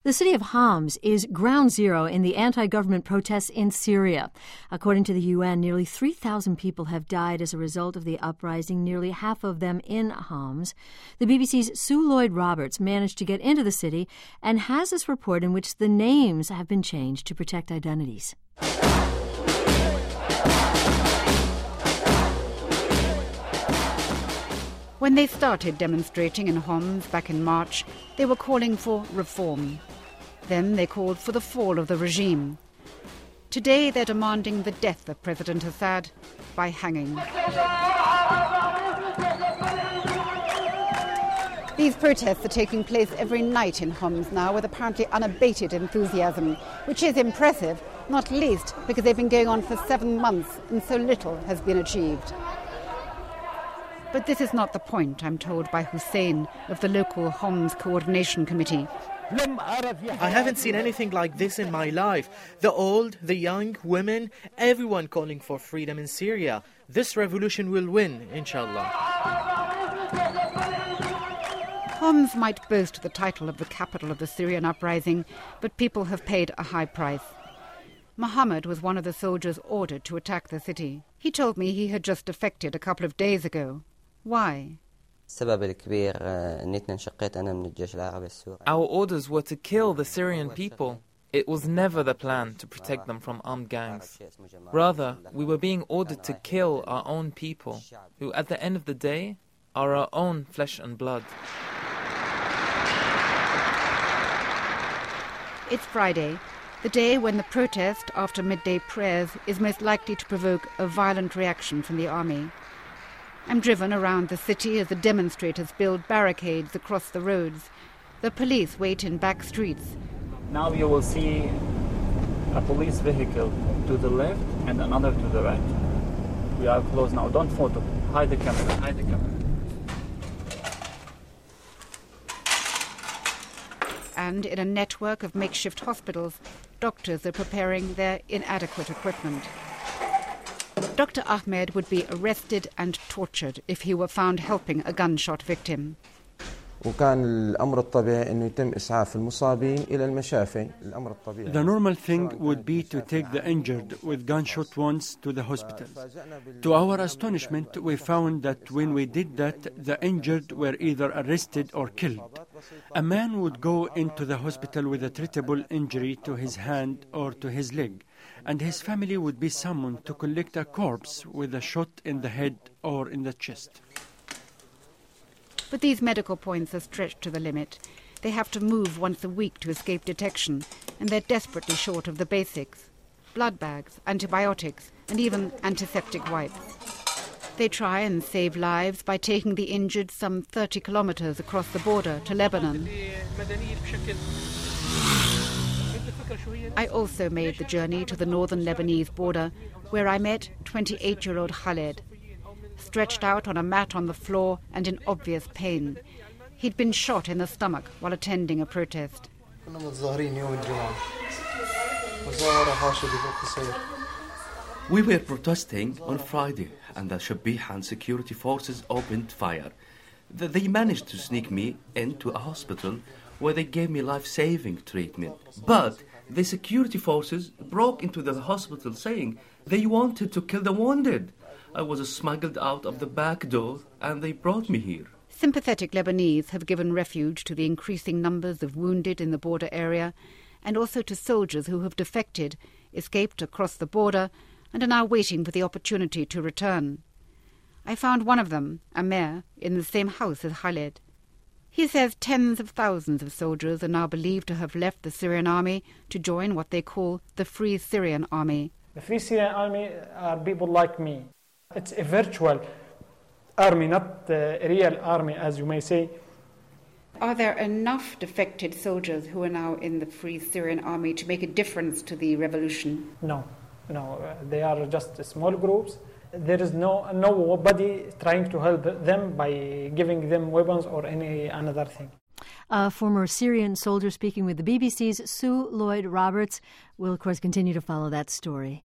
The city of Homs is ground zero in the anti-government protests in Syria. According to the UN, nearly 3,000 people have died as a result of the uprising, nearly half of them in Homs. The BBC's Sue Lloyd-Roberts managed to get into the city and has this report in which the names have been changed to protect identities. When they started demonstrating in Homs back in March, they were calling for reform. Then they called for the fall of the regime. Today they're demanding the death of President Assad by hanging. These protests are taking place every night in Homs now with apparently unabated enthusiasm, which is impressive, not least because they've been going on for 7 months and so little has been achieved. But this is not the point, I'm told by Hussein of the local Homs Coordination Committee. I haven't seen anything like this in my life. The old, the young, women, everyone calling for freedom in Syria. This revolution will win, inshallah. Homs might boast the title of the capital of the Syrian uprising, but people have paid a high price. Mohammed was one of the soldiers ordered to attack the city. He told me he had just defected a couple of days ago. Why? Our orders were to kill the Syrian people. It was never the plan to protect them from armed gangs. Rather, we were being ordered to kill our own people, who at the end of the day are our own flesh and blood. It's Friday, the day when the protest after midday prayers is most likely to provoke a violent reaction from the army. I'm driven around the city as the demonstrators build barricades across the roads. The police wait in back streets. Now you will see a police vehicle to the left and another to the right. We are close now. Don't photo. Hide the camera. Hide the camera. And in a network of makeshift hospitals, doctors are preparing their inadequate equipment. Dr. Ahmed would be arrested and tortured if he were found helping a gunshot victim. The normal thing would be to take the injured with gunshot wounds to the hospitals. To our astonishment, we found that when we did that, the injured were either arrested or killed. A man would go into the hospital with a treatable injury to his hand or to his leg, and his family would be summoned to collect a corpse with a shot in the head or in the chest. But these medical points are stretched to the limit. They have to move once a week to escape detection, and they're desperately short of the basics: blood bags, antibiotics, and even antiseptic wipes. They try and save lives by taking the injured some 30 kilometers across the border to Lebanon. I also made the journey to the northern Lebanese border, where I met 28-year-old Khaled, stretched out on a mat on the floor and in obvious pain. He'd been shot in the stomach while attending a protest. We were protesting on Friday, and the Shabihan security forces opened fire. They managed to sneak me into a hospital where they gave me life-saving treatment. But the security forces broke into the hospital saying they wanted to kill the wounded. I was smuggled out of the back door and they brought me here. Sympathetic Lebanese have given refuge to the increasing numbers of wounded in the border area, and also to soldiers who have defected, escaped across the border, and are now waiting for the opportunity to return. I found one of them, Amer, in the same house as Khaled. He says tens of thousands of soldiers are now believed to have left the Syrian army to join what they call the Free Syrian Army. The Free Syrian Army are people like me. It's a virtual army, not a real army, as you may say. Are there enough defected soldiers who are now in the Free Syrian Army to make a difference to the revolution? No. They are just small groups. There is nobody trying to help them by giving them weapons or any another thing. A former Syrian soldier speaking with the BBC's Sue Lloyd-Roberts. We'll, of course, continue to follow that story.